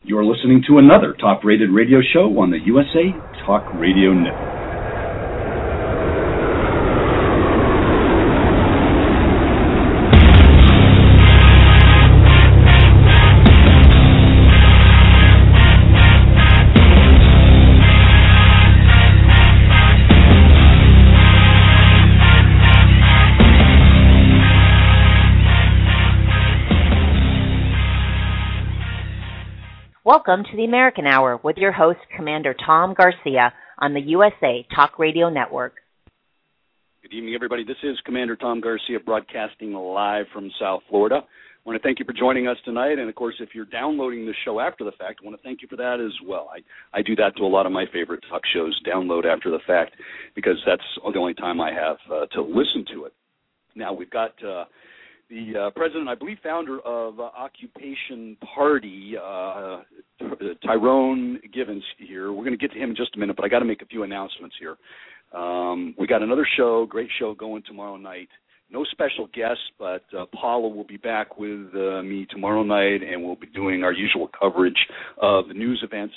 You're listening to another top-rated radio show on the USA Talk Radio Network. Welcome to the American Hour with your host, Commander Tom Garcia, on the USA Talk Radio Network. Good evening, everybody. This is Commander Tom Garcia broadcasting live from South Florida. I want to thank you for joining us tonight. And, of course, if you're downloading the show after the fact, I want to thank you for that as well. I do that to a lot of my favorite talk shows, download after the fact, because that's the only time I have to listen to it. Now, we've got the president, I believe, founder of Occupation Party, Tyrone Givens here. We're going to get to him in just a minute, but I got to make a few announcements here. We got another show, great show going tomorrow night. No special guests, but Paula will be back with me tomorrow night, and we'll be doing our usual coverage of the news events.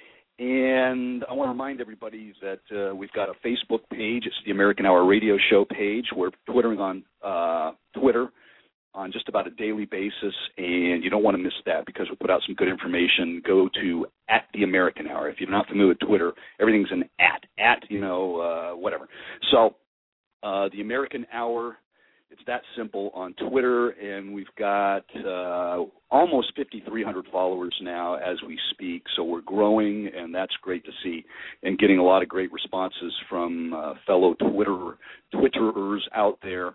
And I want to remind everybody that we've got a Facebook page. It's the American Hour Radio Show page. We're twittering on Twitter on just about a daily basis, and you don't want to miss that because we put out some good information. Go to @TheAmericanHour. If you're not familiar with Twitter, everything's an whatever. So the American Hour, it's that simple on Twitter, and we've got almost 5,300 followers now as we speak, so we're growing, and that's great to see, and getting a lot of great responses from fellow Twitterers out there.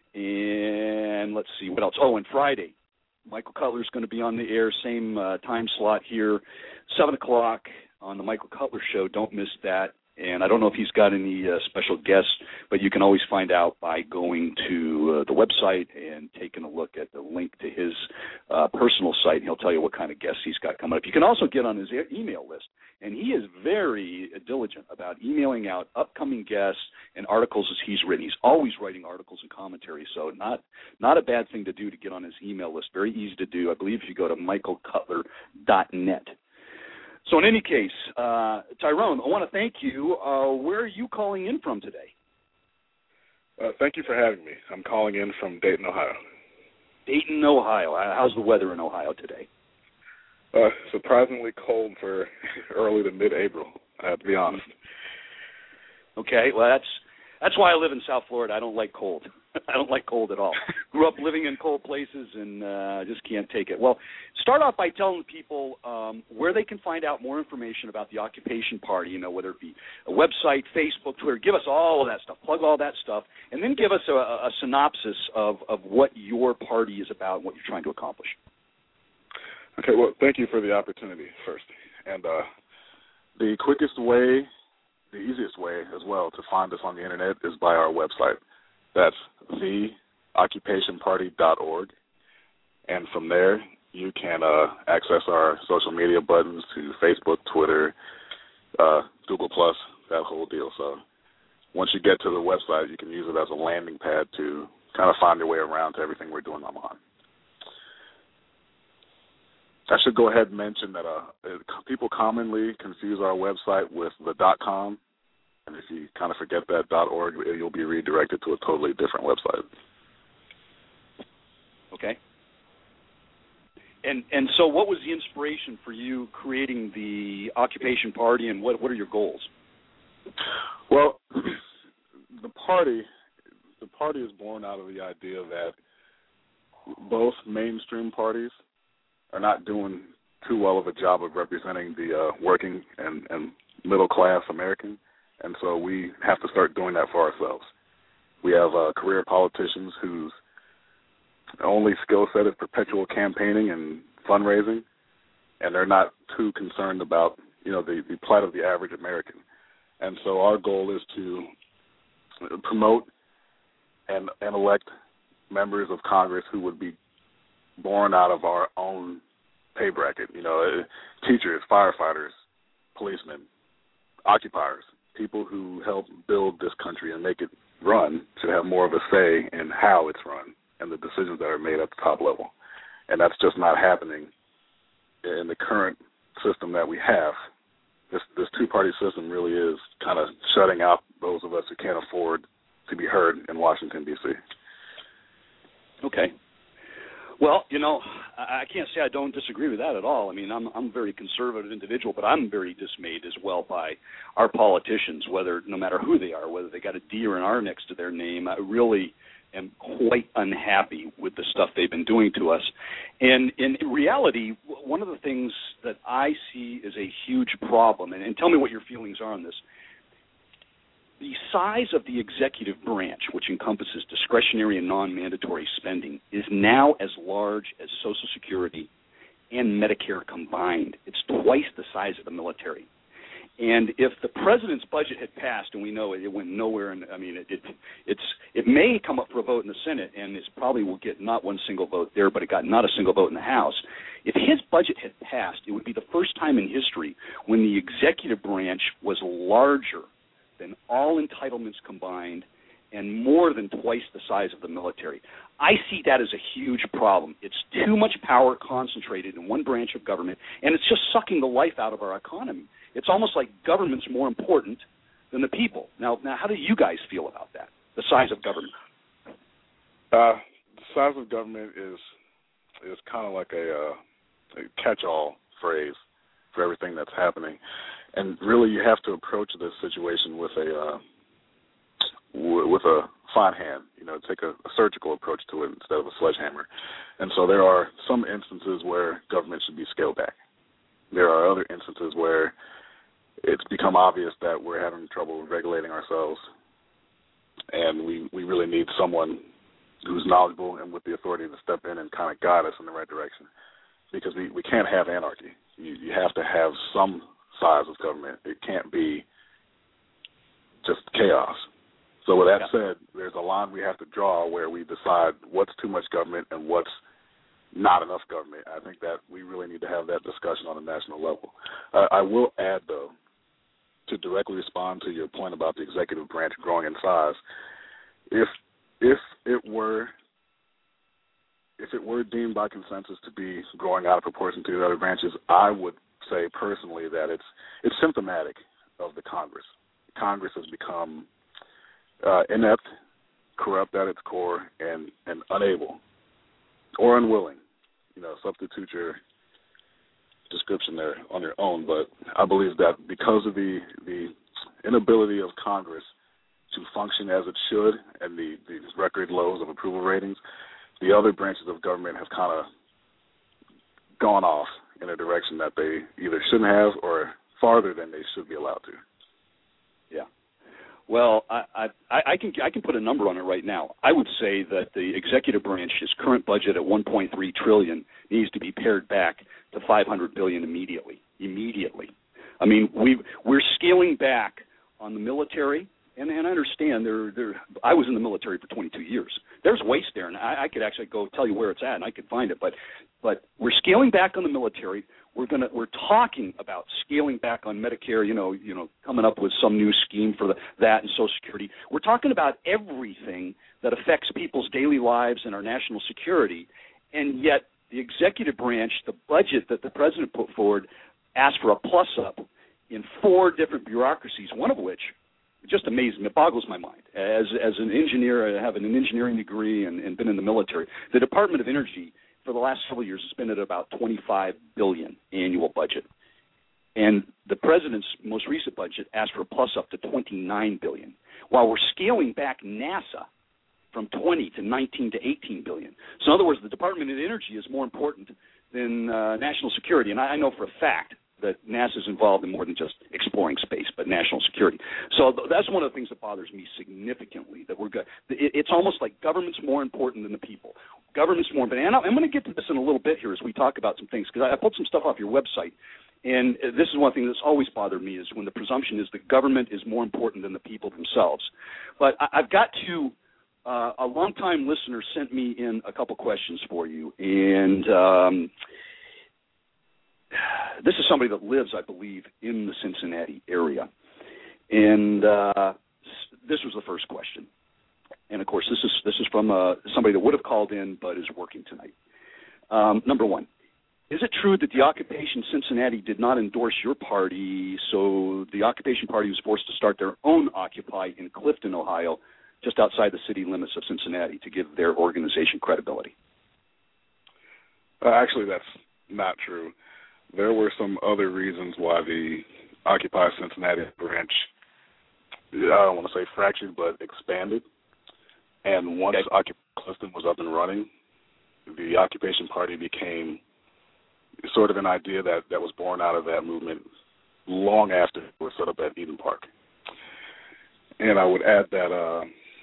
And let's see, what else? Oh, and Friday, Michael Cutler's going to be on the air, same time slot here, 7 o'clock on the Michael Cutler Show. Don't miss that. And I don't know if he's got any special guests, but you can always find out by going to the website and taking a look at the link to his personal site. He'll tell you what kind of guests he's got coming up. You can also get on his email list, and he is very diligent about emailing out upcoming guests and articles as he's written. He's always writing articles and commentary, so not a bad thing to do to get on his email list. Very easy to do. I believe if you go to michaelcutler.net. So in any case, Tyrone, I want to thank you. Where are you calling in from today? Thank you for having me. I'm calling in from Dayton, Ohio. Dayton, Ohio. How's the weather in Ohio today? Surprisingly cold for early to mid-April, I have to be honest. Okay, well, that's why I live in South Florida. I don't like cold. I don't like cold at all. Grew up living in cold places and just can't take it. Well, start off by telling people where they can find out more information about the Occupation Party, whether it be a website, Facebook, Twitter. Give us all of that stuff. Plug all that stuff. And then give us a synopsis of what your party is about and what you're trying to accomplish. Okay, well, thank you for the opportunity first. And the quickest way, the easiest way as well to find us on the Internet is by our website. That's theoccupationparty.org. And from there, you can access our social media buttons to Facebook, Twitter, Google+, that whole deal. So once you get to the website, you can use it as a landing pad to kind of find your way around to everything we're doing online. I should go ahead and mention that people commonly confuse our website with the .com. And if you kind of forget that .org, you'll be redirected to a totally different website. Okay. And so what was the inspiration for you creating the Occupation Party, and what are your goals? Well, the party is born out of the idea that both mainstream parties are not doing too well of a job of representing the working and middle-class American. And so we have to start doing that for ourselves. We have career politicians whose only skill set is perpetual campaigning and fundraising, and they're not too concerned about, the plight of the average American. And so our goal is to promote and elect members of Congress who would be born out of our own pay bracket, teachers, firefighters, policemen, occupiers. People who help build this country and make it run should have more of a say in how it's run and the decisions that are made at the top level. And that's just not happening in the current system that we have. This two-party system really is kind of shutting out those of us who can't afford to be heard in Washington, D.C. Okay. Well, I can't say I don't disagree with that at all. I mean, I'm a very conservative individual, but I'm very dismayed as well by our politicians, no matter who they are, whether they got a D or an R next to their name. I really am quite unhappy with the stuff they've been doing to us. And in reality, one of the things that I see is a huge problem, and tell me what your feelings are on this. The size of the executive branch, which encompasses discretionary and non-mandatory spending, is now as large as Social Security and Medicare combined. It's twice the size of the military. And if the president's budget had passed, and we know it went nowhere, and I mean, it may come up for a vote in the Senate, and it probably will get not one single vote there, but it got not a single vote in the House. If his budget had passed, it would be the first time in history when the executive branch was larger than all entitlements combined and more than twice the size of the military. I see that as a huge problem. It's too much power concentrated in one branch of government, and it's just sucking the life out of our economy. It's almost like government's more important than the people. Now, how do you guys feel about that, the size of government? The size of government is kind of like a catch-all phrase for everything that's happening. And really, you have to approach this situation with a fine hand. Take a surgical approach to it instead of a sledgehammer. And so there are some instances where government should be scaled back. There are other instances where it's become obvious that we're having trouble regulating ourselves, and we really need someone who's knowledgeable and with the authority to step in and kind of guide us in the right direction, because we can't have anarchy. You have to have some size of government. It can't be just chaos. So with that said, there's a line we have to draw where we decide what's too much government and what's not enough government. I think that we really need to have that discussion on a national level. I will add, though, to directly respond to your point about the executive branch growing in size, if it were deemed by consensus to be growing out of proportion to the other branches, I would say personally that it's symptomatic of the Congress. Congress has become inept, corrupt at its core, and unable or unwilling. Substitute your description there on your own, but I believe that because of the inability of Congress to function as it should and the record lows of approval ratings, the other branches of government have kind of gone off in a direction that they either shouldn't have or farther than they should be allowed to. Yeah. Well, I can put a number on it right now. I would say that the executive branch's current budget at $1.3 trillion needs to be pared back to $500 billion immediately. I mean, we're scaling back on the military, and I understand I was in the military for 22 years. There's waste there, and I could actually go tell you where it's at, and I could find it. But we're scaling back on the military. We're talking about scaling back on Medicare. Coming up with some new scheme for that and Social Security. We're talking about everything that affects people's daily lives and our national security, and yet the executive branch, the budget that the president put forward, asked for a plus-up in 4 different bureaucracies, one of which just amazing. It boggles my mind. As an engineer, I have an engineering degree and been in the military. The Department of Energy for the last several years has been at about $25 billion annual budget. And the president's most recent budget asked for a plus-up to $29 billion, while we're scaling back NASA from 20 to 19 to 18 billion. So in other words, the Department of Energy is more important than national security. And I know for a fact that NASA is involved in more than just exploring space, but national security. So that's one of the things that bothers me significantly, that we're good. It's almost like government's more important than the people. Government's more important. And I'm going to get to this in a little bit here as we talk about some things, because I pulled some stuff off your website. And this is one thing that's always bothered me, is when the presumption is the government is more important than the people themselves. But I've got to a longtime listener sent me in a couple questions for you. And this is somebody that lives, I believe, in the Cincinnati area. And this was the first question. And, of course, this is from somebody that would have called in but is working tonight. Number one, Is it true that the Occupation Cincinnati did not endorse your party, so the Occupation Party was forced to start their own Occupy in Clifton, Ohio, just outside the city limits of Cincinnati, to give their organization credibility? Actually, that's not true. There were some other reasons why the Occupy Cincinnati branch, I don't want to say fractured, but expanded. And once Occupy Clifton was up and running, the Occupation Party became sort of an idea that was born out of that movement long after it was set up at Eden Park. And I would add that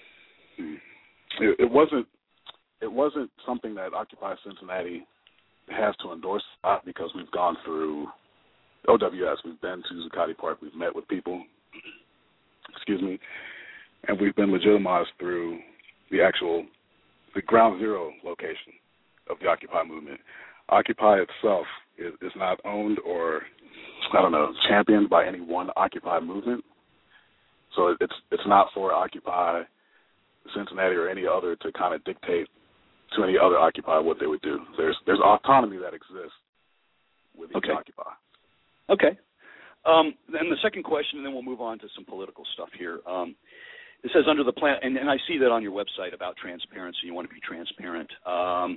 it wasn't something that Occupy Cincinnati has to endorse because we've gone through OWS. We've been to Zuccotti Park. We've met with people, and we've been legitimized through the ground zero location of the Occupy movement. Occupy itself is not owned or, championed by any one Occupy movement. So it's not for Occupy Cincinnati or any other to kind of dictate to any other Occupy what they would do. There's autonomy that exists with each Occupy. Okay. Then the second question, and then we'll move on to some political stuff here. It says under the plan, and I see that on your website about transparency. You want to be transparent. I'm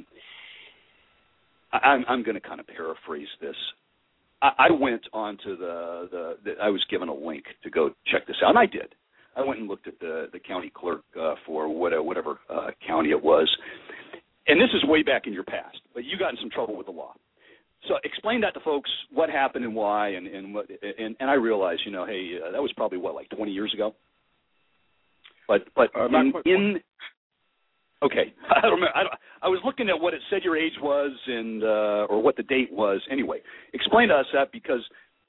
going to kind of paraphrase this. I went onto I was given a link to go check this out, and I did. I went and looked at the county clerk for whatever county it was. And this is way back in your past, but you got in some trouble with the law. So explain that to folks, what happened and why, and I realize, hey, that was probably, like 20 years ago? But okay. I don't remember. I was looking at what it said your age was and or what the date was. Anyway, explain to us that because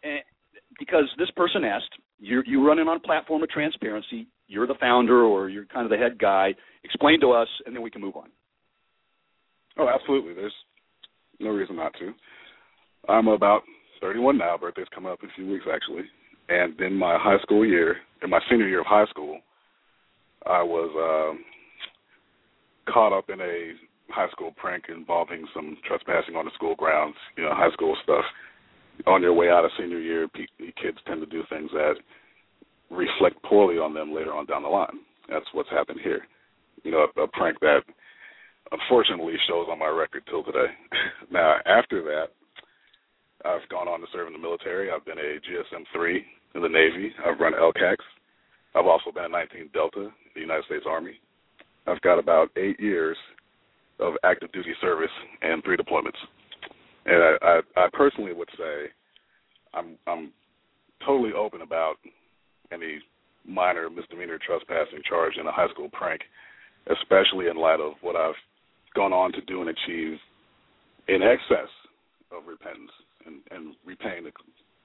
this person asked, you're running on a platform of transparency, you're the founder or you're kind of the head guy. Explain to us, and then we can move on. Oh, absolutely. There's no reason not to. I'm about 31 now. Birthday's coming up in a few weeks, actually. And in my senior year of high school, I was caught up in a high school prank involving some trespassing on the school grounds, high school stuff. On your way out of senior year, kids tend to do things that reflect poorly on them later on down the line. That's what's happened here. A prank that unfortunately shows on my record till today. Now, after that, I've gone on to serve in the military. I've been a GSM-3 in the Navy. I've run LCACs. I've also been a 19 Delta in the United States Army. I've got about 8 years of active duty service and 3 deployments. And I personally would say I'm totally open about any minor misdemeanor trespassing charge in a high school prank, especially in light of what I've gone on to do and achieve in excess of repentance and repaying the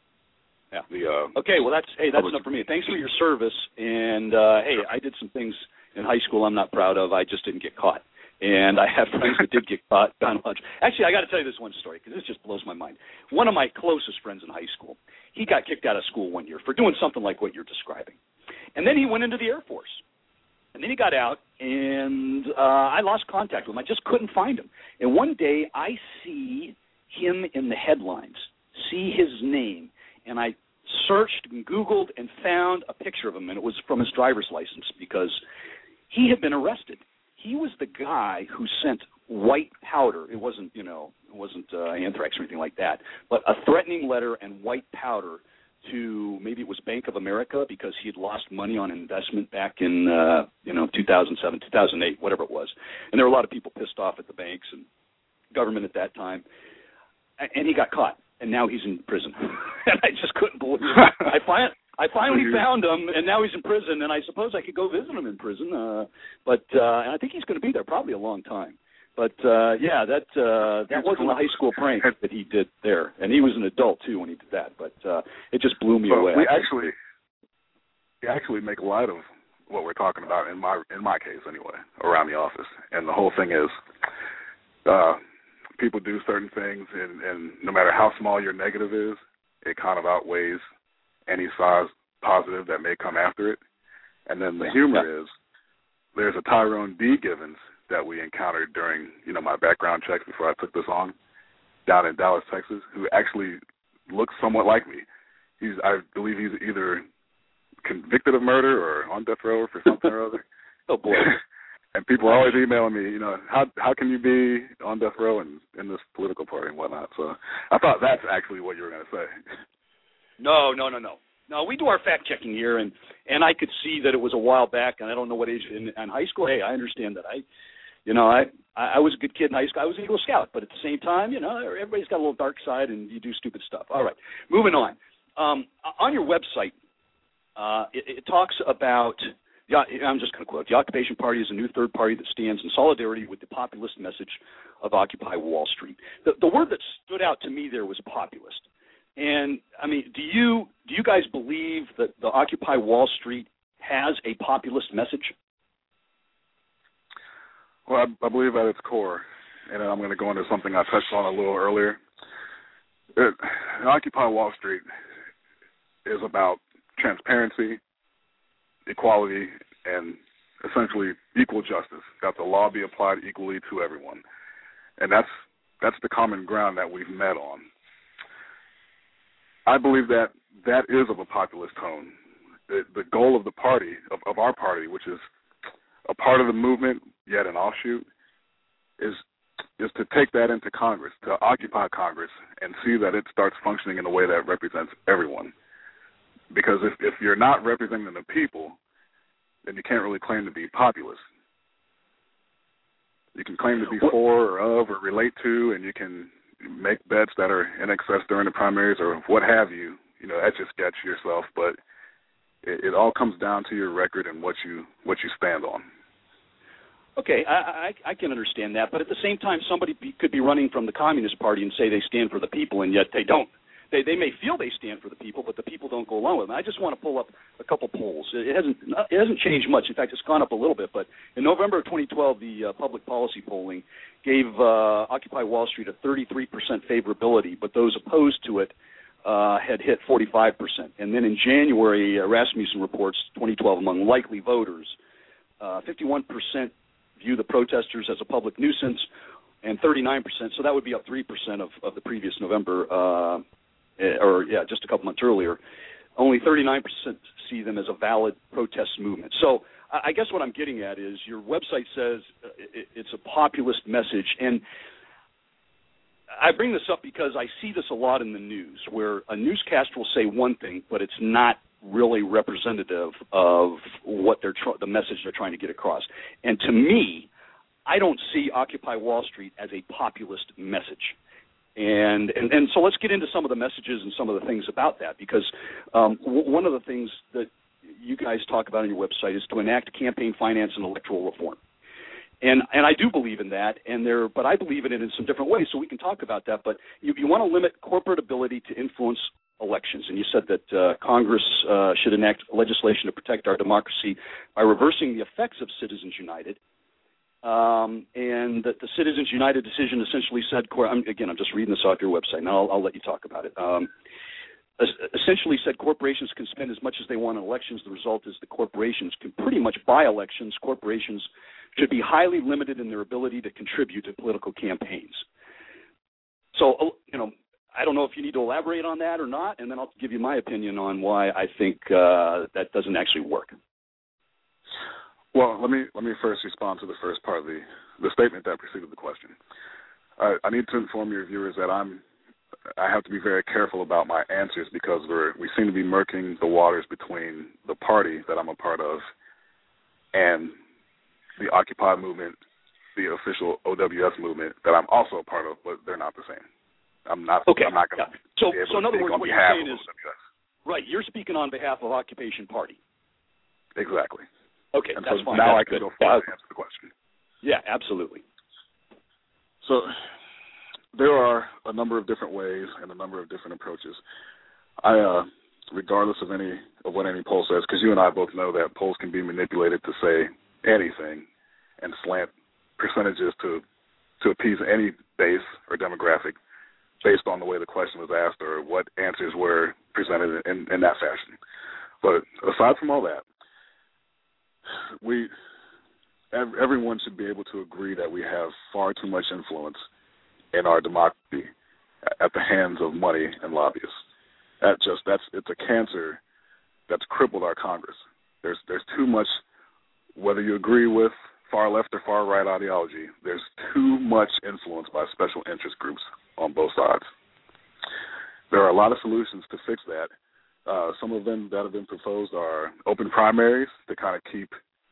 okay, well that's enough for me. Thanks for your service. And I did some things in high school I'm not proud of. I just didn't get caught. And I have friends that did get caught down lunch. Actually, I got to tell you this one story because this just blows my mind. One of my closest friends in high school, he got kicked out of school one year for doing something like what you're describing. And then he went into the Air Force. And then he got out, and I lost contact with him. I just couldn't find him. And one day I see him in the headlines, see his name, and I searched and Googled and found a picture of him, and it was from his driver's license because he had been arrested. He was the guy who sent white powder. It wasn't anthrax or anything like that, but a threatening letter and white powder to maybe it was Bank of America because he had lost money on investment back in 2007, 2008, whatever it was. And there were a lot of people pissed off at the banks and government at that time. And he got caught, and now he's in prison. And I just couldn't believe it. I finally found him, and now he's in prison, and I suppose I could go visit him in prison. And I think he's going to be there probably a long time. But, that wasn't a high school prank that he did there. And he was an adult, too, when he did that. But it just blew me away. We actually make light of what we're talking about, in my case anyway, around the office. And the whole thing is people do certain things, and no matter how small your negative is, it kind of outweighs any size positive that may come after it. And then the humor is there's a Tyrone D. Givens that we encountered during, my background checks before I took this on. down in Dallas, Texas, who actually looks somewhat like me. I believe he's either convicted of murder or on death row for something or other. Oh boy! And people are always emailing me, how can you be on death row and in this political party and whatnot? So I thought that's actually what you were going to say. No. No, we do our fact checking here, and I could see that it was a while back, and I don't know what age in high school. Hey, I understand that. I was a good kid in high school. I was an Eagle Scout, but at the same time, everybody's got a little dark side, and you do stupid stuff. All right, moving on. On your website, it talks about. I'm just going to quote, the Occupation Party is a new third party that stands in solidarity with the populist message of Occupy Wall Street. The word that stood out to me there was populist. And, I mean, do you guys believe that the Occupy Wall Street has a populist message? Well, I believe at its core, and I'm going to go into something I touched on a little earlier. Occupy Wall Street is about transparency, equality, and essentially equal justice, that the law be applied equally to everyone. And that's the common ground that we've met on. I believe that is of a populist tone. The goal of the party, of our party, which is a part of the movement, yet an offshoot, is to take that into Congress, to occupy Congress, and see that it starts functioning in a way that represents everyone. Because if you're not representing the people, then you can't really claim to be populist. You can claim to be for or of or relate to, and you can make bets that are in excess during the primaries or what have you. Etch a sketch yourself, but it all comes down to your record and what you stand on. Okay, I can understand that, but at the same time, somebody could be running from the Communist Party and say they stand for the people, and yet they don't. They may feel they stand for the people, but the people don't go along with them. I just want to pull up a couple polls. It hasn't changed much. In fact, it's gone up a little bit. But in November of 2012, the public policy polling gave Occupy Wall Street a 33% favorability, but those opposed to it had hit 45%. And then in January, Rasmussen reports 2012 among likely voters, 51% view the protesters as a public nuisance, and 39%. So that would be up 3% of the previous November. Just a couple months earlier, only 39% see them as a valid protest movement. So I guess what I'm getting at is your website says it's a populist message, and I bring this up because I see this a lot in the news, where a newscaster will say one thing, but it's not really representative of what the message they're trying to get across. And to me, I don't see Occupy Wall Street as a populist message. And so let's get into some of the messages and some of the things about that, because one of the things that you guys talk about on your website is to enact campaign finance and electoral reform. And I do believe in that, but I believe in it in some different ways, so we can talk about that. But you want to limit corporate ability to influence elections, and you said that Congress should enact legislation to protect our democracy by reversing the effects of Citizens United. And that the Citizens United decision essentially said, I'm just reading this off your website, and I'll let you talk about it. Essentially said corporations can spend as much as they want on elections. The result is the corporations can pretty much buy elections. Corporations should be highly limited in their ability to contribute to political campaigns. So, I don't know if you need to elaborate on that or not, and then I'll give you my opinion on why I think that doesn't actually work. Well, let me first respond to the first part of the statement that preceded the question. I need to inform your viewers that I have to be very careful about my answers, because we seem to be murking the waters between the party that I'm a part of and the Occupy movement, the official OWS movement that I'm also a part of, but they're not the same. I'm not going to be able so in other words, what you're saying is, OWS. Right, you're speaking on behalf of Occupation Party. Exactly. Okay, and that's so fine. Now that's I can good. go forward and answer the question. Yeah, absolutely. So there are a number of different ways and a number of different approaches. Regardless of what any poll says, because you and I both know that polls can be manipulated to say anything and slant percentages to appease any base or demographic based on the way the question was asked or what answers were presented in that fashion. But aside from all that, everyone should be able to agree that we have far too much influence in our democracy at the hands of money and lobbyists. It's a cancer that's crippled our Congress. There's too much, whether you agree with far left or far right ideology, there's too much influence by special interest groups on both sides. There are a lot of solutions to fix that. Some of them that have been proposed are open primaries to kind of keep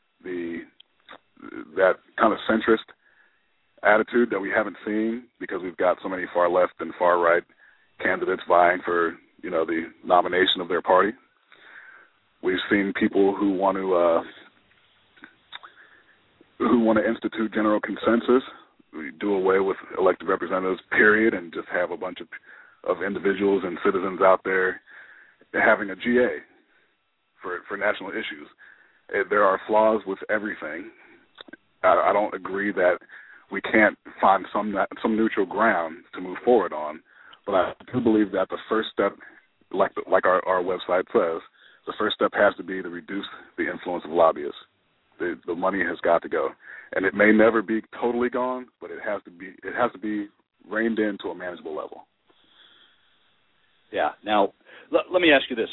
that kind of centrist attitude that we haven't seen because we've got so many far left and far right candidates vying for, the nomination of their party. We've seen people who want to institute general consensus. We do away with elected representatives, period, and just have a bunch of individuals and citizens out there having a GA for national issues. There are flaws with everything. I don't agree that we can't find some neutral ground to move forward on, but I do believe that the first step, like our website says, the first step has to be to reduce the influence of lobbyists. The money has got to go, and it may never be totally gone, but it has to be reined in to a manageable level. Yeah. Now, let me ask you this: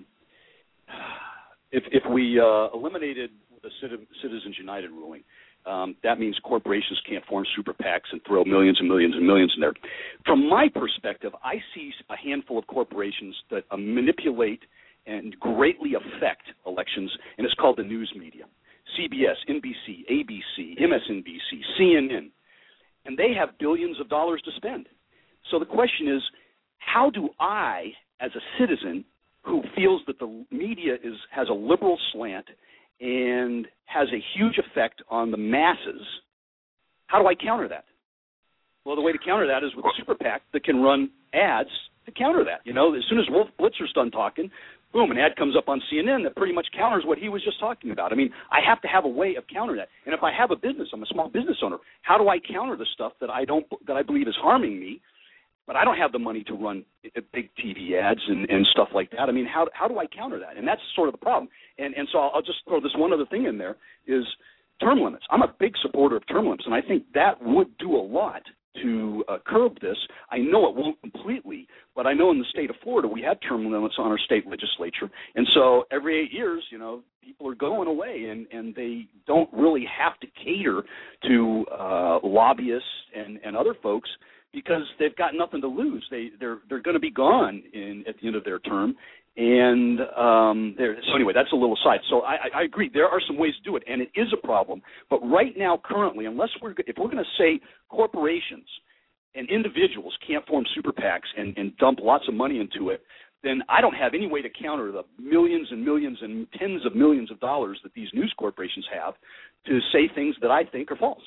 if we eliminated the Citizens United ruling, that means corporations can't form super PACs and throw millions and millions and millions in there. From my perspective, I see a handful of corporations that manipulate and greatly affect elections, and it's called the news media. CBS, NBC, ABC, MSNBC, CNN, and they have billions of dollars to spend. So the question is, how do I, as a citizen who feels that the media has a liberal slant and has a huge effect on the masses, how do I counter that? Well, the way to counter that is with a super PAC that can run ads to counter that. As soon as Wolf Blitzer's done talking, boom, an ad comes up on CNN that pretty much counters what he was just talking about. I mean, I have to have a way of countering that. And if I have a business, I'm a small business owner, how do I counter the stuff that I believe is harming me, but I don't have the money to run big TV ads and stuff like that? I mean, how do I counter that? And that's sort of the problem. And so I'll just throw this one other thing in there is term limits. I'm a big supporter of term limits, and I think that would do a lot to curb this. I know it won't completely, but I know in the state of Florida we have term limits on our state legislature. And so every 8 years, people are going away, and they don't really have to cater to lobbyists and other folks because they've got nothing to lose. They're going to be gone at the end of their term. And so anyway, that's a little aside. So I agree. There are some ways to do it, and it is a problem. But right now, currently, if we're going to say corporations and individuals can't form super PACs and dump lots of money into it, then I don't have any way to counter the millions and millions and tens of millions of dollars that these news corporations have to say things that I think are false.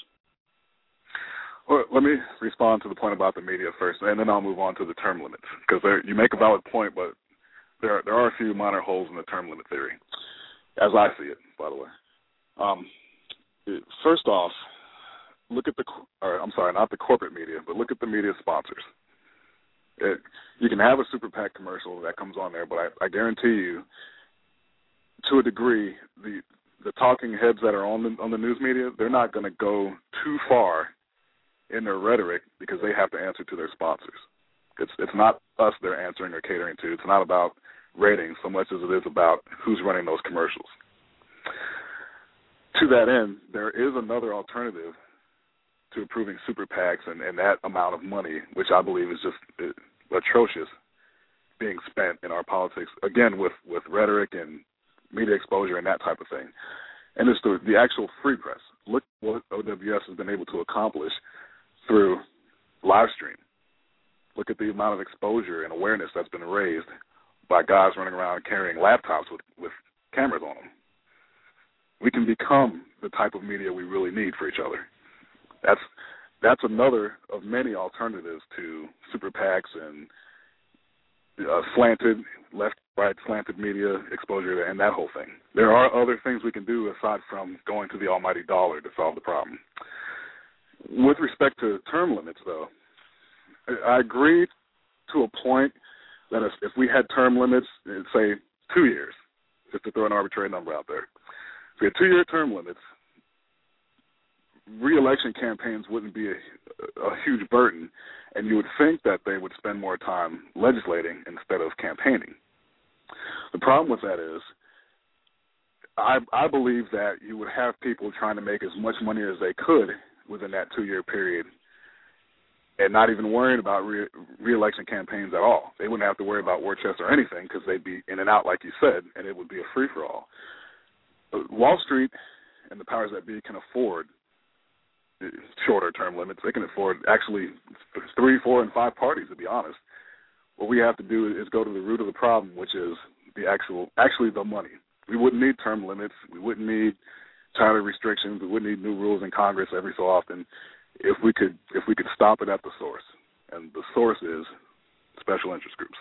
Well, let me respond to the point about the media first, and then I'll move on to the term limits, because you make a valid point, but there are a few minor holes in the term limit theory, as I see it, by the way. First off, look at not the corporate media, but look at the media sponsors. You can have a super PAC commercial that comes on there, but I guarantee you, to a degree, the talking heads that are on the news media, they're not going to go too far in their rhetoric because they have to answer to their sponsors. It's not us they're answering or catering to. It's not about ratings so much as it is about who's running those commercials. To that end, there is another alternative to approving super PACs and that amount of money, which I believe is just atrocious, being spent in our politics, again, with rhetoric and media exposure and that type of thing. And it's the actual free press. Look what OWS has been able to accomplish through live stream. Look at the amount of exposure and awareness that's been raised by guys running around carrying laptops with cameras on them. We can become the type of media we really need for each other. That's another of many alternatives to super PACs and slanted, left-right slanted media exposure and that whole thing. There are other things we can do aside from going to the almighty dollar to solve the problem. With respect to term limits, though, I agree to a point that if we had term limits in, say, 2 years, just to throw an arbitrary number out there, if we had 2-year term limits, re-election campaigns wouldn't be a huge burden, and you would think that they would spend more time legislating instead of campaigning. The problem with that is I believe that you would have people trying to make as much money as they could within that 2-year period and not even worrying about re-election campaigns at all. They wouldn't have to worry about war chests or anything because they'd be in and out, like you said, and it would be a free-for-all. Wall Street and the powers that be can afford shorter-term limits. They can afford actually 3, 4, and 5 parties, to be honest. What we have to do is go to the root of the problem, which is actually the money. We wouldn't need term limits. We wouldn't need charter restrictions. We wouldn't need new rules in Congress every so often if we could stop it at the source. And the source is special interest groups.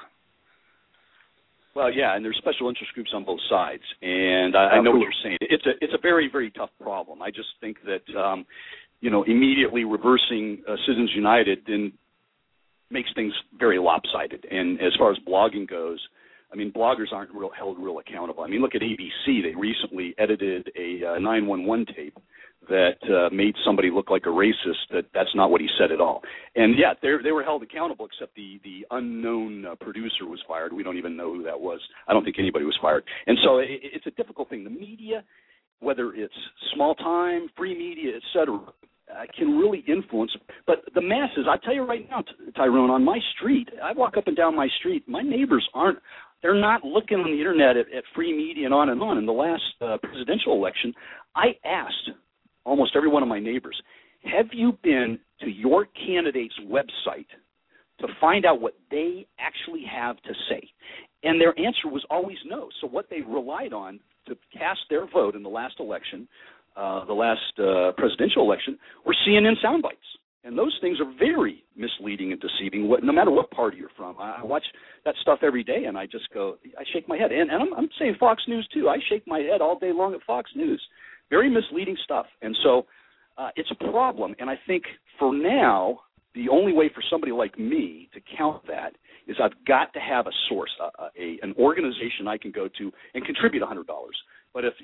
Well, yeah, and there's special interest groups on both sides, and I know what you're saying. It's a very, very tough problem. I just think that immediately reversing Citizens United then makes things very lopsided. And as far as blogging goes, I mean, bloggers aren't held real accountable. I mean, look at ABC. They recently edited a 911 tape that made somebody look like a racist. That's not what he said at all. And, yeah, they were held accountable, except the unknown producer was fired. We don't even know who that was. I don't think anybody was fired. And so it's a difficult thing. The media, whether it's small time, free media, et cetera, can really influence. But the masses, I tell you right now, Tyrone, on my street, I walk up and down my street, my neighbors they're not looking on the Internet at free media and on and on. In the last presidential election, I asked almost every one of my neighbors, have you been to your candidate's website to find out what they actually have to say? And their answer was always no. So what they relied on to cast their vote in the last election, the last presidential election, were CNN sound bites. And those things are very misleading and deceiving, no matter what party you're from. I watch that stuff every day, and I just go, I shake my head. And I'm saying Fox News, too. I shake my head all day long at Fox News. Very misleading stuff. And so it's a problem. And I think for now, the only way for somebody like me to count that is I've got to have a source, an organization I can go to and contribute $100. But if,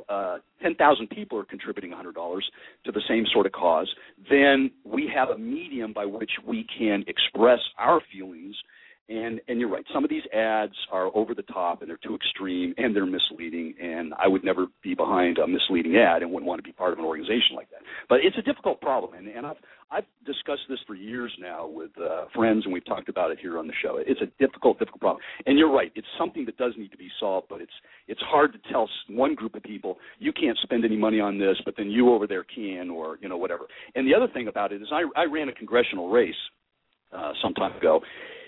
10,000 people are contributing $100 to the same sort of cause, then we have a medium by which we can express our feelings. And you're right, some of these ads are over the top and they're too extreme and they're misleading, and I would never be behind a misleading ad and wouldn't want to be part of an organization like that. But it's a difficult problem, and I've discussed this for years now with friends, and we've talked about it here on the show. It's a difficult problem. And you're right, it's something that does need to be solved, but it's hard to tell one group of people, you can't spend any money on this, but then you over there can, or, whatever. And the other thing about it is I ran a congressional race some time ago.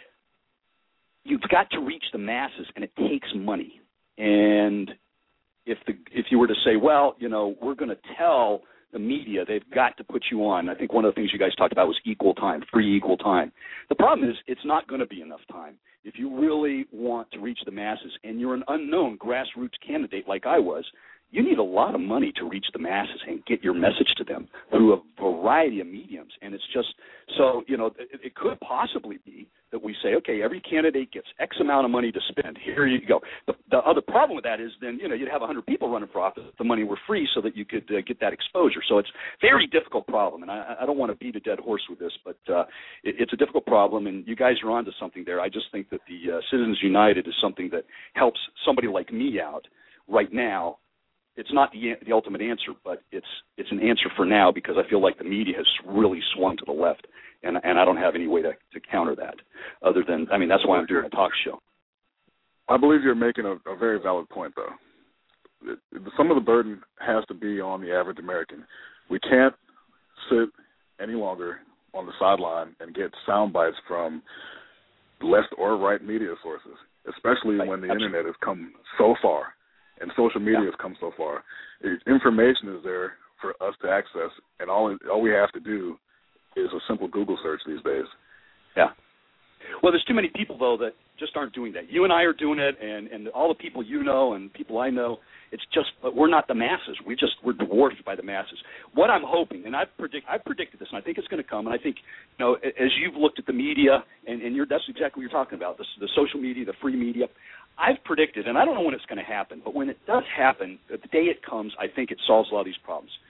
You've got to reach the masses, and it takes money. And if you were to say, well, we're going to tell the media they've got to put you on, I think one of the things you guys talked about was equal time, free equal time. The problem is it's not going to be enough time. If you really want to reach the masses and you're an unknown grassroots candidate like I was, you need a lot of money to reach the masses and get your message to them through a variety of mediums. And it's just so, it could possibly be that we say, okay, every candidate gets X amount of money to spend. Here you go. The other problem with that is then, you'd have 100 people running for office if the money were free so that you could get that exposure. So it's a very difficult problem. And I don't want to beat a dead horse with this, but it's a difficult problem. And you guys are onto something there. I just think that the Citizens United is something that helps somebody like me out right now. It's not the ultimate answer, but it's an answer for now because I feel like the media has really swung to the left, and I don't have any way to counter that other than, that's why I'm doing a talk show. I believe you're making a very valid point, though. Some of the burden has to be on the average American. We can't sit any longer on the sideline and get sound bites from left or right media sources, especially when the Internet has come so far. And social media has come so far. Information is there for us to access, and all we have to do is a simple Google search these days. Yeah. Well, there's too many people, though, that just aren't doing that. You and I are doing it, and all the people you know and people I know, it's just we're not the masses. We're dwarfed by the masses. What I'm hoping, and I've predicted this, and I think it's going to come, and I think, as you've looked at the media, and that's exactly what you're talking about, the social media, the free media, I've predicted, and I don't know when it's going to happen, but when it does happen, the day it comes, I think it solves a lot of these problems.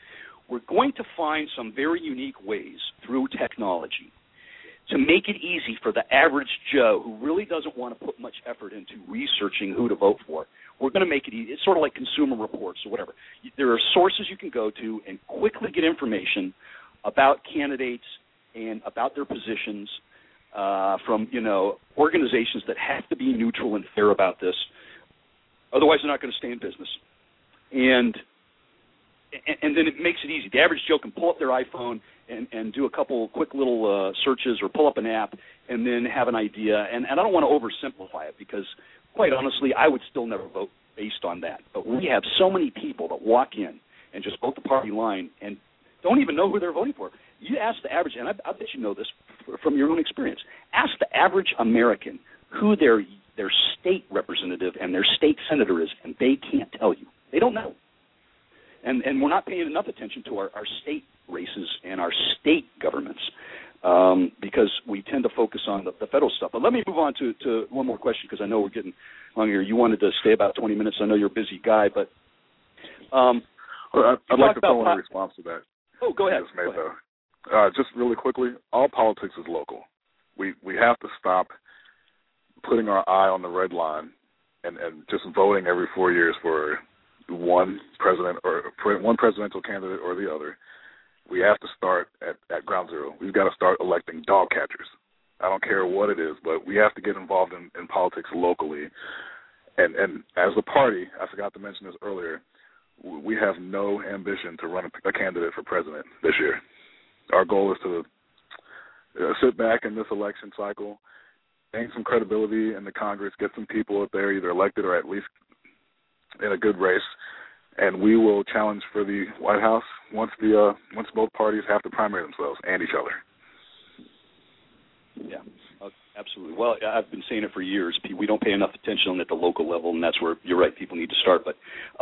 we're going to find some very unique ways through technology to make it easy for the average Joe who really doesn't want to put much effort into researching who to vote for. We're going to make it easy. It's sort of like Consumer Reports or whatever. There are sources you can go to and quickly get information about candidates and about their positions from, organizations that have to be neutral and fair about this. Otherwise, they're not going to stay in business. And then it makes it easy. The average Joe can pull up their iPhone and do a couple quick little searches or pull up an app and then have an idea. And I don't want to oversimplify it because, quite honestly, I would still never vote based on that. But we have so many people that walk in and just vote the party line and don't even know who they're voting for. You ask the average, and I bet you know this from your own experience, ask the average American who their state representative and their state senator is, and they can't tell you. They don't know. And we're not paying enough attention to our state races and our state governments because we tend to focus on the federal stuff. But let me move on to one more question because I know we're getting long here. You wanted to stay about 20 minutes. I know you're a busy guy, but I'd like to throw in a response to that. Oh, go ahead. Just really quickly, all politics is local. We have to stop putting our eye on the red line and just voting every 4 years for one president or one presidential candidate or the other. We have to start at ground zero. We've got to start electing dog catchers. I don't care what it is, but we have to get involved in politics locally. And as a party, I forgot to mention this earlier, we have no ambition to run a candidate for president this year. Our goal is to sit back in this election cycle, gain some credibility in the Congress, get some people up there either elected or at least in a good race, and we will challenge for the White House once both parties have to primary themselves and each other. Yeah, absolutely. Well, I've been saying it for years. We don't pay enough attention at the local level, and that's where you're right. People need to start. But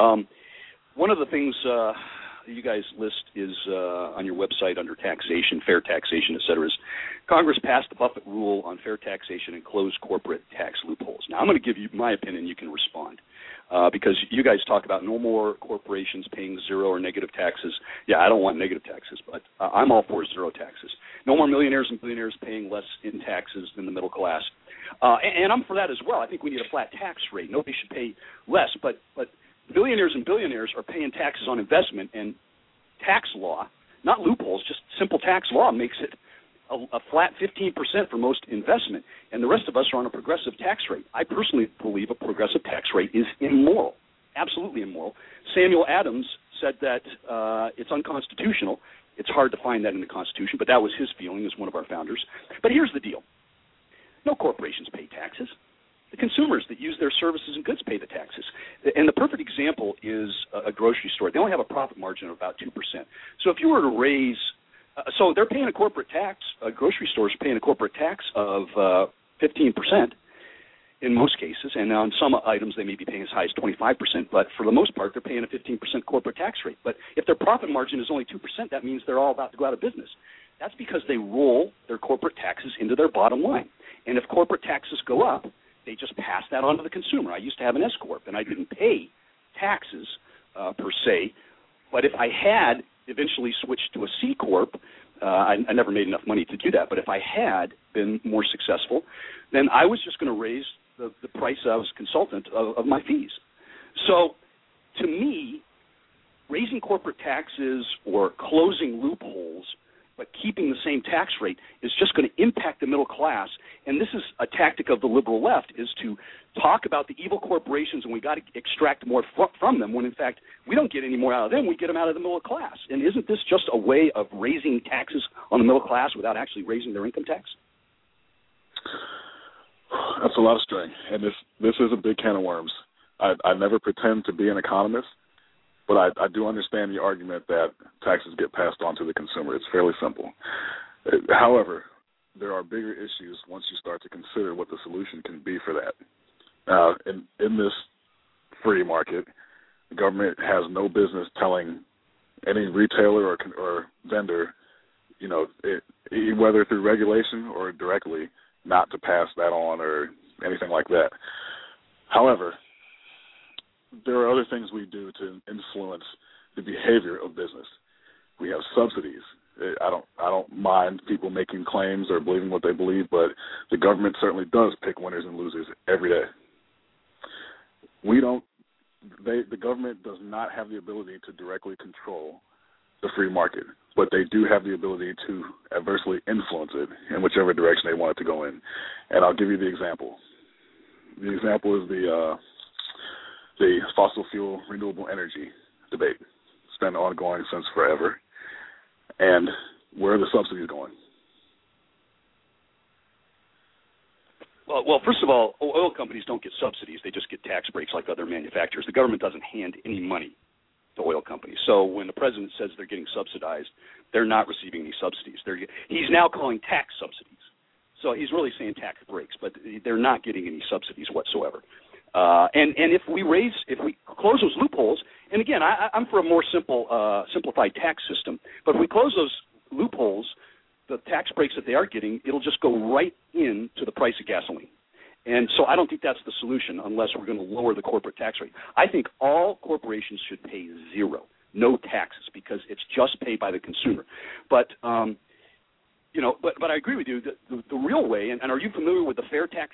one of the things you guys list is on your website under taxation, fair taxation, et cetera, is Congress passed the Buffett rule on fair taxation and closed corporate tax loopholes. Now, I'm going to give you my opinion. You can respond. Because you guys talk about no more corporations paying zero or negative taxes. Yeah, I don't want negative taxes, but I'm all for zero taxes. No more millionaires and billionaires paying less in taxes than the middle class. And I'm for that as well. I think we need a flat tax rate. Nobody should pay less, but billionaires and billionaires are paying taxes on investment, and tax law, not loopholes, just simple tax law makes it a flat 15% for most investment, and the rest of us are on a progressive tax rate. I personally believe a progressive tax rate is immoral, absolutely immoral. Samuel Adams said that it's unconstitutional. It's hard to find that in the Constitution, but that was his feeling as one of our founders. But here's the deal. No corporations pay taxes. The consumers that use their services and goods pay the taxes. And the perfect example is a grocery store. They only have a profit margin of about 2%. So if you were to raise so they're paying a corporate tax, grocery stores are paying a corporate tax of 15% in most cases, and on some items they may be paying as high as 25%, but for the most part they're paying a 15% corporate tax rate. But if their profit margin is only 2%, that means they're all about to go out of business. That's because they roll their corporate taxes into their bottom line. And if corporate taxes go up, they just pass that on to the consumer. I used to have an S-Corp, and I didn't pay taxes per se, but if I had eventually switched to a C Corp. I never made enough money to do that, but if I had been more successful, then I was just going to raise the price I was consultant of my fees. So to me, raising corporate taxes or closing loopholes but keeping the same tax rate is just going to impact the middle class. And this is a tactic of the liberal left, is to talk about the evil corporations and we got to extract more from them, when in fact we don't get any more out of them, we get them out of the middle class. And isn't this just a way of raising taxes on the middle class without actually raising their income tax? That's a lot of string, and this is a big can of worms. I never pretend to be an economist, but I do understand the argument that taxes get passed on to the consumer. It's fairly simple. However, there are bigger issues once you start to consider what the solution can be for that. Now, in this free market, the government has no business telling any retailer or vendor, whether through regulation or directly, not to pass that on or anything like that. However, there are other things we do to influence the behavior of business. We have subsidies. I don't mind people making claims or believing what they believe, but the government certainly does pick winners and losers every day. The government does not have the ability to directly control the free market, but they do have the ability to adversely influence it in whichever direction they want it to go in. And I'll give you the example. The example is the fossil fuel renewable energy debate. It's been ongoing since forever. And where are the subsidies going? Well, first of all, oil companies don't get subsidies. They just get tax breaks like other manufacturers. The government doesn't hand any money to oil companies. So when the president says they're getting subsidized, they're not receiving any subsidies. He's now calling tax subsidies. So he's really saying tax breaks, but they're not getting any subsidies whatsoever. And if we close those loopholes, and again, I'm for a more simplified tax system, but if we close those loopholes, the tax breaks that they are getting, it'll just go right into the price of gasoline. And so I don't think that's the solution unless we're going to lower the corporate tax rate. I think all corporations should pay zero, no taxes, because it's just paid by the consumer. But but I agree with you. The real way, and are you familiar with the fair tax?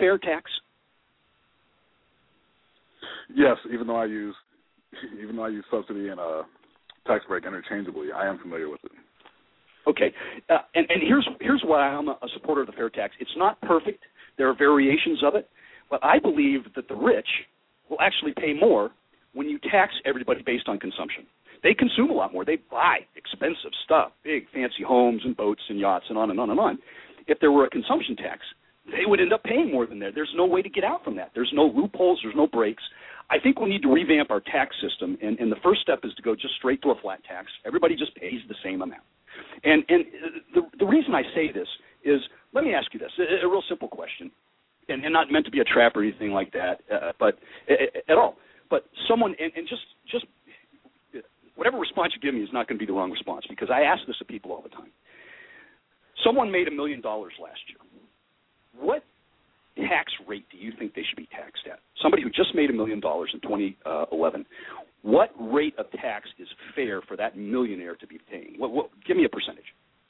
Yes, even though I use subsidy and tax break interchangeably, I am familiar with it. Okay, and here's why I'm a supporter of the fair tax. It's not perfect. There are variations of it, but I believe that the rich will actually pay more when you tax everybody based on consumption. They consume a lot more. They buy expensive stuff, big fancy homes and boats and yachts and on and on and on. If there were a consumption tax, they would end up paying more than that. There's no way to get out from that. There's no loopholes. There's no breaks. I think we need to revamp our tax system, and the first step is to go just straight to a flat tax. Everybody just pays the same amount. And the reason I say this is, let me ask you this, a real simple question, and not meant to be a trap or anything like that, but at all. But someone, and just whatever response you give me is not going to be the wrong response, because I ask this of people all the time. Someone made $1 million last year. What tax rate do you think they should be taxed at? Somebody who just made $1 million in 2011. What rate of tax is fair for that millionaire to be paying? Give me a percentage.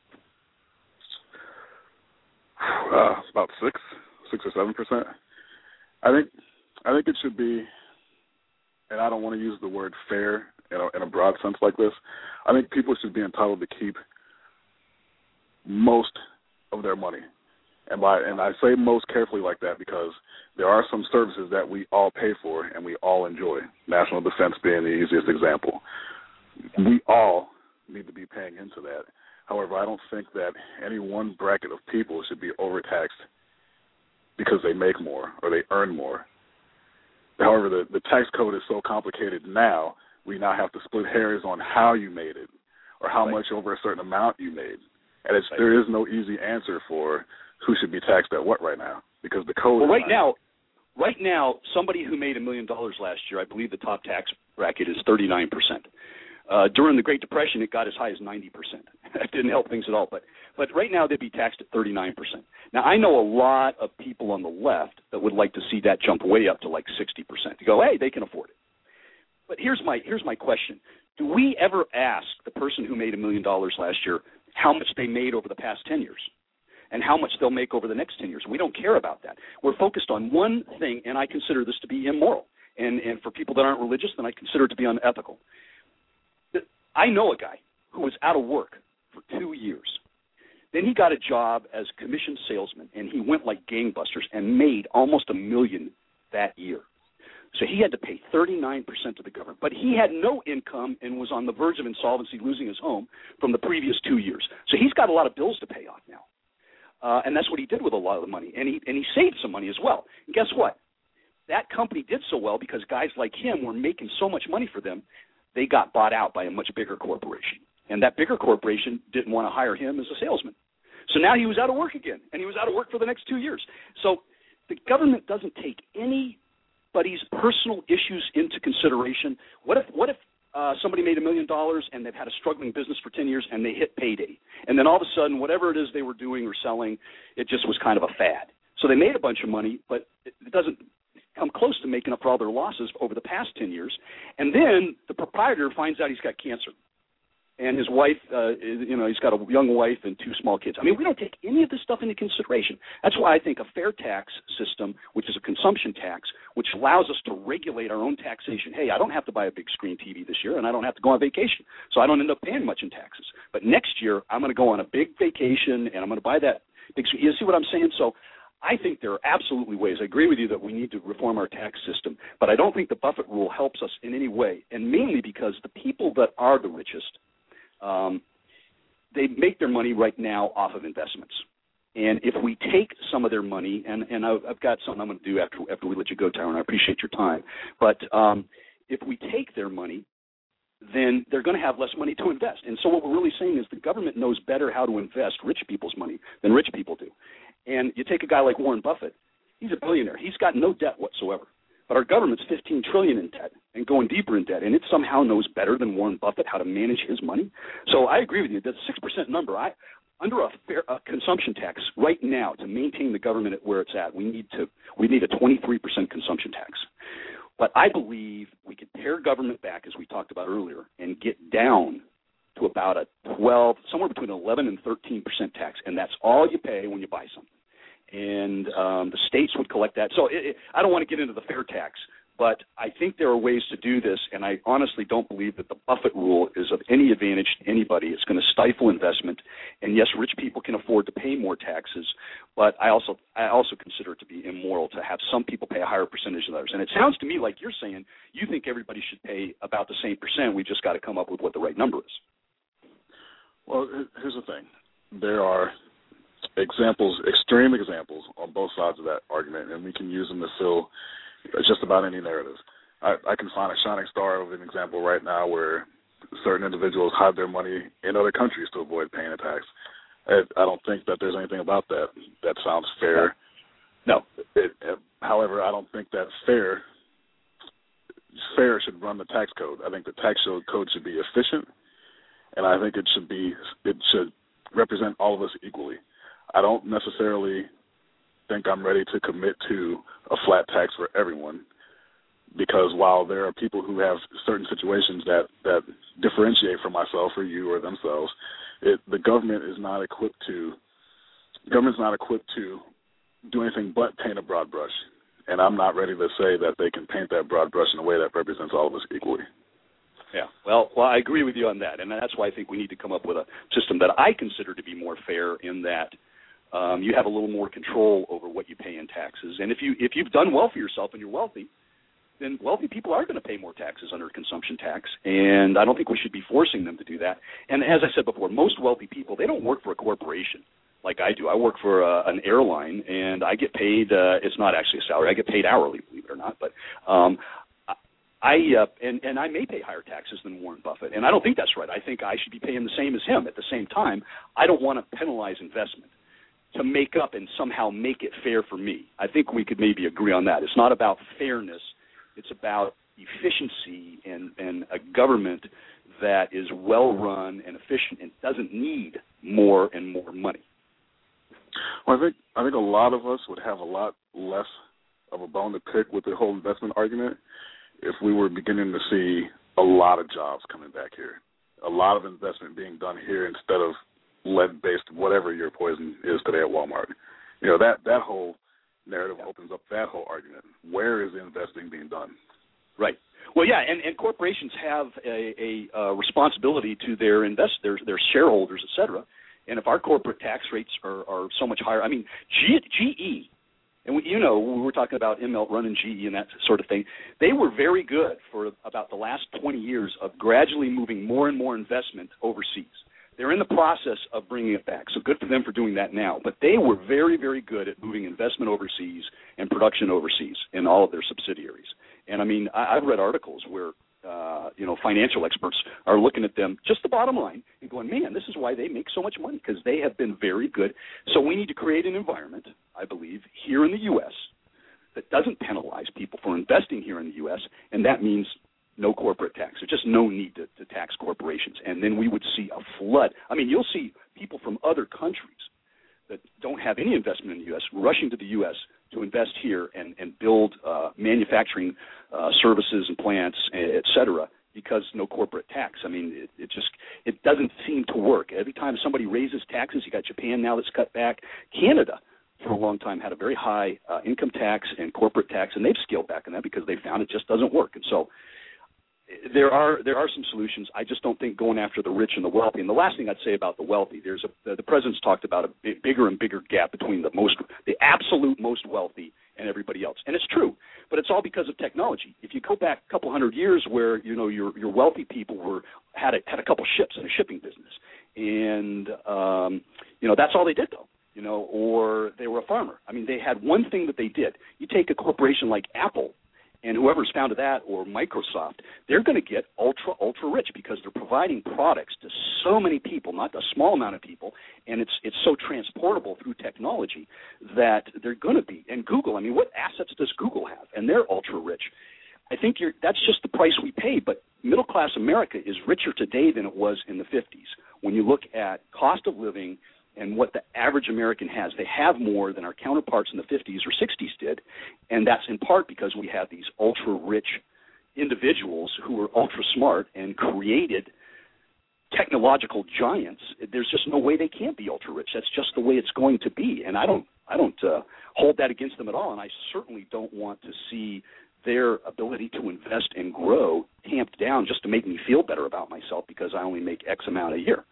About 6 or 7%. I think it should be, and I don't want to use the word fair in a broad sense like this. I think people should be entitled to keep most of their money. And I say most carefully like that because there are some services that we all pay for and we all enjoy, national defense being the easiest example. We all need to be paying into that. However, I don't think that any one bracket of people should be overtaxed because they make more or they earn more. However, the tax code is so complicated now, we now have to split hairs on how you made it or how much over a certain amount you made. And there is no easy answer for who should be taxed at what right now, because the code. Well, right now, somebody who made $1 million last year, I believe the top tax bracket is 39%. During the Great Depression, it got as high as 90%. That didn't help things at all. But right now, they'd be taxed at 39%. Now, I know a lot of people on the left that would like to see that jump way up to like 60%. To go, hey, they can afford it. But here's my question: do we ever ask the person who made $1 million last year how much they made over the past 10 years? And how much they'll make over the next 10 years. We don't care about that. We're focused on one thing, and I consider this to be immoral. And for people that aren't religious, then I consider it to be unethical. I know a guy who was out of work for 2 years. Then he got a job as commissioned salesman, and he went like gangbusters and made almost $1 million that year. So he had to pay 39% to the government. But he had no income and was on the verge of insolvency, losing his home from the previous 2 years. So he's got a lot of bills to pay off now. And that's what he did with a lot of the money. And he saved some money as well. And guess what? That company did so well because guys like him were making so much money for them, they got bought out by a much bigger corporation. And that bigger corporation didn't want to hire him as a salesman. So now he was out of work again, and he was out of work for the next 2 years. So the government doesn't take anybody's personal issues into consideration. What if somebody made $1 million and they've had a struggling business for 10 years and they hit payday? And then all of a sudden, whatever it is they were doing or selling, it just was kind of a fad. So they made a bunch of money, but it doesn't come close to making up for all their losses over the past 10 years. And then the proprietor finds out he's got cancer. and his wife, he's got a young wife and 2 small kids. I mean, we don't take any of this stuff into consideration. That's why I think a fair tax system, which is a consumption tax, which allows us to regulate our own taxation. Hey, I don't have to buy a big screen TV this year, and I don't have to go on vacation, so I don't end up paying much in taxes. But next year, I'm going to go on a big vacation, and I'm going to buy that big screen. You see what I'm saying? So I think there are absolutely ways. I agree with you that we need to reform our tax system, but I don't think the Buffett rule helps us in any way, and mainly because the people that are the richest, they make their money right now off of investments. And if we take some of their money, and I've got something I'm going to do after we let you go, Tyrone, I appreciate your time, but if we take their money, then they're going to have less money to invest. And so what we're really saying is the government knows better how to invest rich people's money than rich people do. And you take a guy like Warren Buffett, he's a billionaire. He's got no debt whatsoever. But our government's $15 trillion in debt and going deeper in debt, and it somehow knows better than Warren Buffett how to manage his money. So I agree with you. That 6% number, under a fair consumption tax right now to maintain the government at where it's at, we need a 23% consumption tax. But I believe we could pare government back, as we talked about earlier, and get down to about a 12, somewhere between 11 and 13% tax, and that's all you pay when you buy something. And the states would collect that. So I don't want to get into the fair tax, but I think there are ways to do this, and I honestly don't believe that the Buffett rule is of any advantage to anybody. It's going to stifle investment, and yes, rich people can afford to pay more taxes, but I also consider it to be immoral to have some people pay a higher percentage than others. And it sounds to me like you're saying you think everybody should pay about the same percent. We've just got to come up with what the right number is. Well, here's the thing. There are extreme examples on both sides of that argument, and we can use them to fill just about any narrative. I can find a shining star of an example right now where certain individuals hide their money in other countries to avoid paying a tax. I don't think that there's anything about that that sounds fair. No. However, I don't think that fair should run the tax code. I think the tax code should be efficient, and I think it should represent all of us equally. I don't necessarily think I'm ready to commit to a flat tax for everyone, because while there are people who have certain situations that differentiate from myself or you or themselves, the government is not equipped to do anything but paint a broad brush, and I'm not ready to say that they can paint that broad brush in a way that represents all of us equally. Yeah, well, I agree with you on that, and that's why I think we need to come up with a system that I consider to be more fair in that you have a little more control over what you pay in taxes. And if you've done well for yourself and you're wealthy, then wealthy people are going to pay more taxes under consumption tax, and I don't think we should be forcing them to do that. And as I said before, most wealthy people, they don't work for a corporation like I do. I work for an airline, and I get paid, it's not actually a salary, I get paid hourly, believe it or not, but I may pay higher taxes than Warren Buffett, and I don't think that's right. I think I should be paying the same as him. At the same time, I don't want to penalize investment to make up and somehow make it fair for me. I think we could maybe agree on that. It's not about fairness. It's about efficiency and a government that is well-run and efficient and doesn't need more and more money. Well, I think a lot of us would have a lot less of a bone to pick with the whole investment argument if we were beginning to see a lot of jobs coming back here, a lot of investment being done here instead of lead-based whatever your poison is today at Walmart. You know, that whole narrative opens up that whole argument. Where is the investing being done? Right. Well, yeah, and corporations have a responsibility to their investors, their shareholders, et cetera. And if our corporate tax rates are so much higher, I mean, GE, and we were talking about Immelt running GE and that sort of thing. They were very good for about the last 20 years of gradually moving more and more investment overseas. They're in the process of bringing it back, so good for them for doing that now. But they were very, very good at moving investment overseas and production overseas in all of their subsidiaries. And, I mean, I've read articles where, financial experts are looking at them, just the bottom line, and going, man, this is why they make so much money, because they have been very good. So we need to create an environment, I believe, here in the U.S. that doesn't penalize people for investing here in the U.S., and that means no corporate tax. There's just no need to tax corporations. And then we would see a flood. I mean, you'll see people from other countries that don't have any investment in the U.S. rushing to the U.S. to invest here and build manufacturing services and plants, et cetera. because no corporate tax. I mean, it doesn't seem to work. Every time somebody raises taxes, you got Japan now that's cut back. Canada, for a long time, had a very high income tax and corporate tax, and they've scaled back on that because they found it just doesn't work. And so there are some solutions. I just don't think going after the rich and the wealthy. And the last thing I'd say about the wealthy, the president's talked about a bigger and bigger gap between the absolute most wealthy and everybody else. And it's true, but it's all because of technology. If you go back a couple hundred years where, your wealthy people had a couple ships in a shipping business, and that's all they did though. Or they were a farmer. I mean, they had one thing that they did. You take a corporation like Apple, and whoever's founded that, or Microsoft, they're going to get ultra rich because they're providing products to so many people, not a small amount of people, and it's so transportable through technology that they're going to be. And Google, I mean, what assets does Google have? And they're ultra rich. I think that's just the price we pay, but middle-class America is richer today than it was in the 50s. When you look at cost of living and what the average American has, they have more than our counterparts in the 50s or 60s did, and that's in part because we have these ultra-rich individuals who are ultra-smart and created technological giants. There's just no way they can't be ultra-rich. That's just the way it's going to be, and I don't hold that against them at all, and I certainly don't want to see their ability to invest and grow tamped down just to make me feel better about myself because I only make X amount a year.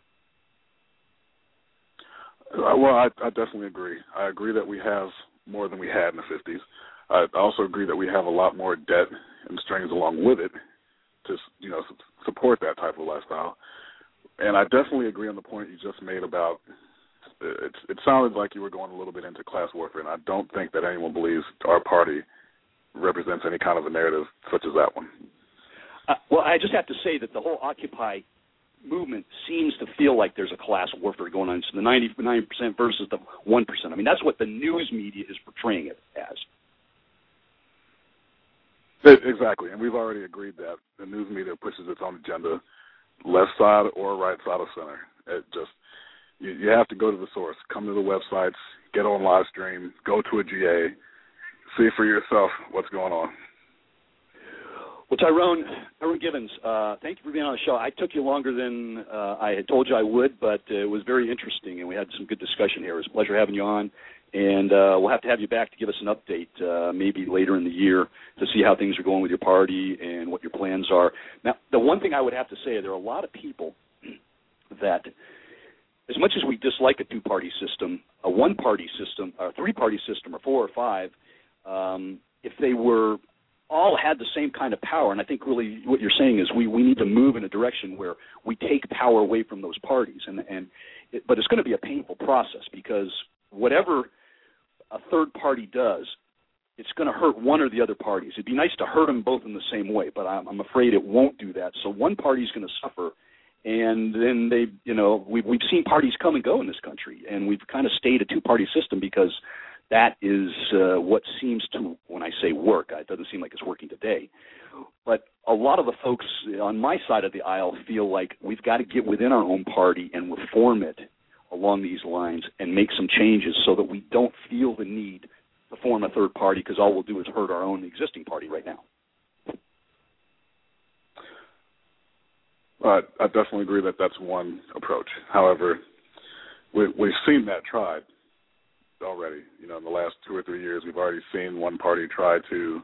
Well, I definitely agree. I agree that we have more than we had in the 50s. I also agree that we have a lot more debt and strings along with it to, support that type of lifestyle. And I definitely agree on the point you just made about it sounded like you were going a little bit into class warfare, and I don't think that anyone believes our party represents any kind of a narrative such as that one. Well, I just have to say that the whole Occupy movement seems to feel like there's a class warfare going on. It's the 99% versus the 1%. I mean, that's what the news media is portraying it as. Exactly, and we've already agreed that the news media pushes its own agenda, left side or right side of center. It just you have to go to the source, come to the websites, get on live stream, go to a GA, see for yourself what's going on. Well, Tyrone Givens, thank you for being on the show. I took you longer than I had told you I would, but it was very interesting, and we had some good discussion here. It was a pleasure having you on, and we'll have to have you back to give us an update maybe later in the year to see how things are going with your party and what your plans are. Now, the one thing I would have to say, there are a lot of people that, as much as we dislike a two-party system, a one-party system, a three-party system, or four or five, if they were all had the same kind of power, and I think really what you're saying is we need to move in a direction where we take power away from those parties, but it's going to be a painful process because whatever a third party does, it's going to hurt one or the other parties. It'd be nice to hurt them both in the same way, but I'm afraid it won't do that. So one party's going to suffer, and then we've seen parties come and go in this country, and we've kind of stayed a two-party system because that is what seems to, when I say work, it doesn't seem like it's working today. But a lot of the folks on my side of the aisle feel like we've got to get within our own party and reform it along these lines and make some changes so that we don't feel the need to form a third party because all we'll do is hurt our own existing party right now. I definitely agree that that's one approach. However, we've seen that tried already. In the last 2 or 3 years, we've already seen one party try to,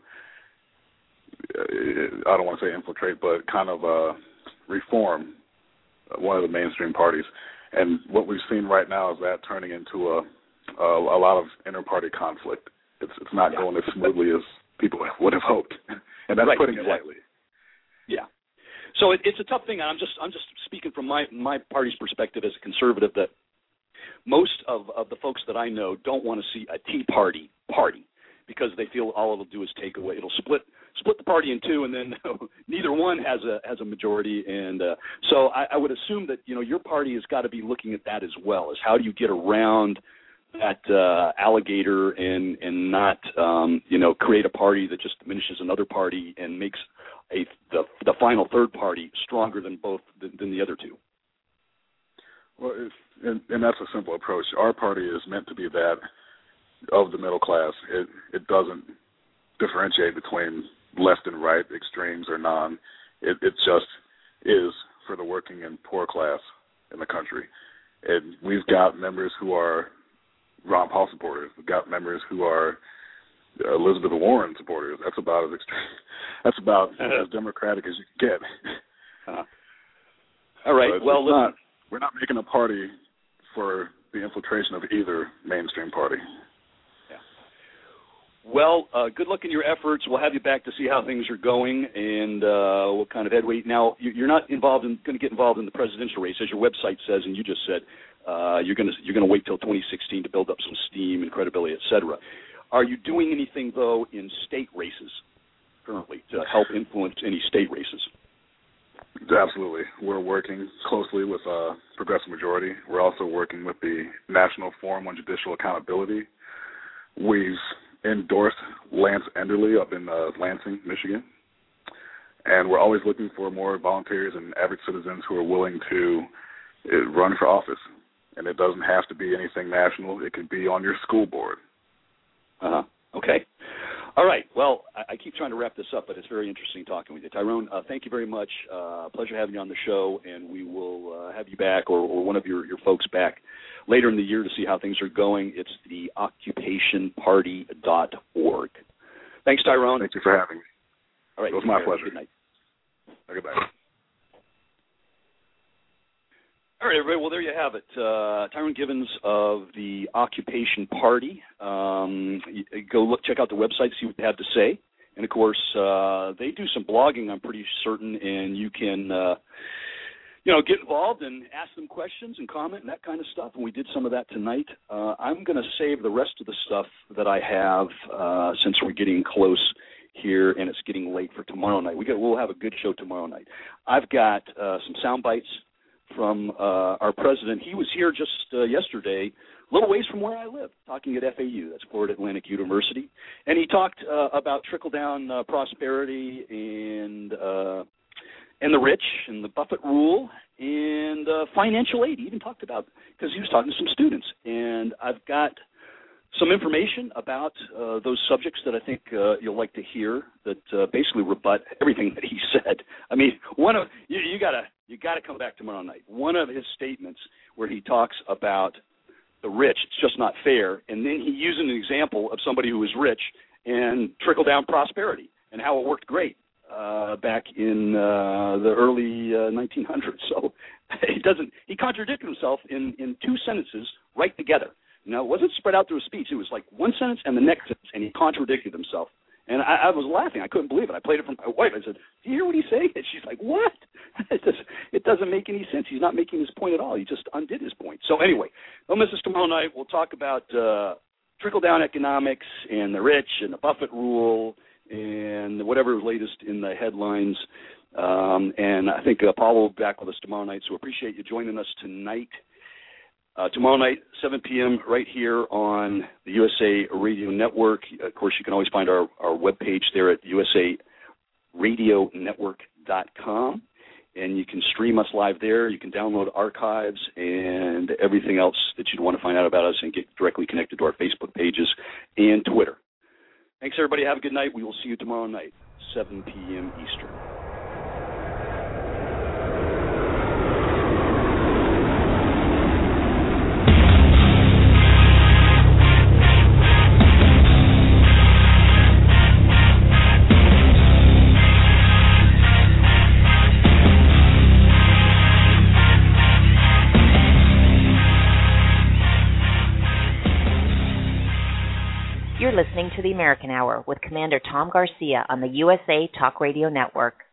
I don't want to say infiltrate, but kind of reform one of the mainstream parties. And what we've seen right now is that turning into a lot of inter-party conflict. It's not going as smoothly as people would have hoped, and that's putting it lightly. Yeah. So it's a tough thing. I'm just speaking from my party's perspective as a conservative that most of the folks that I know don't want to see a Tea Party because they feel all it'll do is take away. It'll split the party in two, and then neither one has a majority. And so I would assume that your party has got to be looking at that as well. Is how do you get around that alligator and not create a party that just diminishes another party and makes the final third party stronger than the other two. Well, and that's a simple approach. Our party is meant to be that of the middle class. It doesn't differentiate between left and right, extremes or none. It just is for the working and poor class in the country. And we've got members who are Ron Paul supporters. We've got members who are Elizabeth Warren supporters. That's about as extreme. That's about as democratic as you can get. All right. So we're not making a party for the infiltration of either mainstream party. Yeah. Well, good luck in your efforts. We'll have you back to see how things are going and what kind of headway. Now, you're not going to get involved in the presidential race, as your website says, and you just said you're going to wait till 2016 to build up some steam and credibility, et cetera. Are you doing anything, though, in state races currently to help influence any state races? Absolutely. We're working closely with Progressive Majority. We're also working with the National Forum on Judicial Accountability. We've endorsed Lance Enderly up in Lansing, Michigan. And we're always looking for more volunteers and average citizens who are willing to run for office. And it doesn't have to be anything national. It could be on your school board. Okay. All right. Well, I keep trying to wrap this up, but it's very interesting talking with you. Tyrone, thank you very much. Pleasure having you on the show, and we will have you back or one of your folks back later in the year to see how things are going. It's the occupationparty.org. Thanks, Tyrone. Thank you for having me. All right. It was my pleasure. Good night. Goodbye. All right, everybody. Well, there you have it. Tyrone Givens of the Occupation Party. Go check out the website, see what they have to say. And, of course, they do some blogging, I'm pretty certain, and you can, get involved and ask them questions and comment and that kind of stuff. And we did some of that tonight. I'm going to save the rest of the stuff that I have since we're getting close here and it's getting late for tomorrow night. We'll have a good show tomorrow night. I've got some sound bites from our president. He was here just yesterday, a little ways from where I live, talking at FAU, that's Florida Atlantic University, and he talked about trickle-down prosperity and the rich and the Buffett rule and financial aid. He even talked about, because he was talking to some students, and I've got some information about those subjects that I think you'll like to hear that basically rebut everything that he said. I mean, you got to come back tomorrow night. One of his statements where he talks about the rich, it's just not fair, and then he used an example of somebody who was rich and trickle-down prosperity and how it worked great back in the early 1900s. So he contradicted himself in two sentences right together. Now, it wasn't spread out through a speech. It was like one sentence and the next sentence, and he contradicted himself. And I was laughing. I couldn't believe it. I played it for my wife. I said, do you hear what he's saying? And she's like, what? It doesn't make any sense. He's not making his point at all. He just undid his point. So anyway, don't miss us tomorrow night. We'll talk about trickle-down economics and the rich and the Buffett rule and whatever is latest in the headlines. And I think Paul will be back with us tomorrow night. So appreciate you joining us tonight. Tomorrow night, 7 p.m., right here on the USA Radio Network. Of course, you can always find our webpage there at usaradionetwork.com, and you can stream us live there. You can download archives and everything else that you'd want to find out about us and get directly connected to our Facebook pages and Twitter. Thanks, everybody. Have a good night. We will see you tomorrow night, 7 p.m. Eastern. You're listening to the American Hour with Commander Tom Garcia on the USA Talk Radio Network.